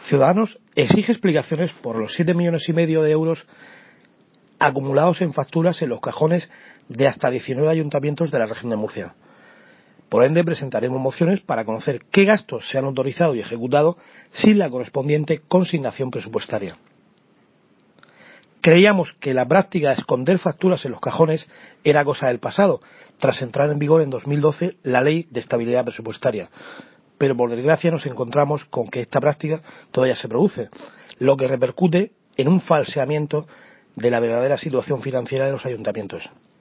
Ciudadanos exige explicaciones por los 7,5 millones de euros acumulados en facturas en los cajones de hasta 19 ayuntamientos de la región de Murcia. Por ende, presentaremos mociones para conocer qué gastos se han autorizado y ejecutado sin la correspondiente consignación presupuestaria. Creíamos que la práctica de esconder facturas en los cajones era cosa del pasado, tras entrar en vigor en 2012 la Ley de Estabilidad Presupuestaria. Pero por desgracia nos encontramos con que esta práctica todavía se produce, lo que repercute en un falseamiento de la verdadera situación financiera de los ayuntamientos.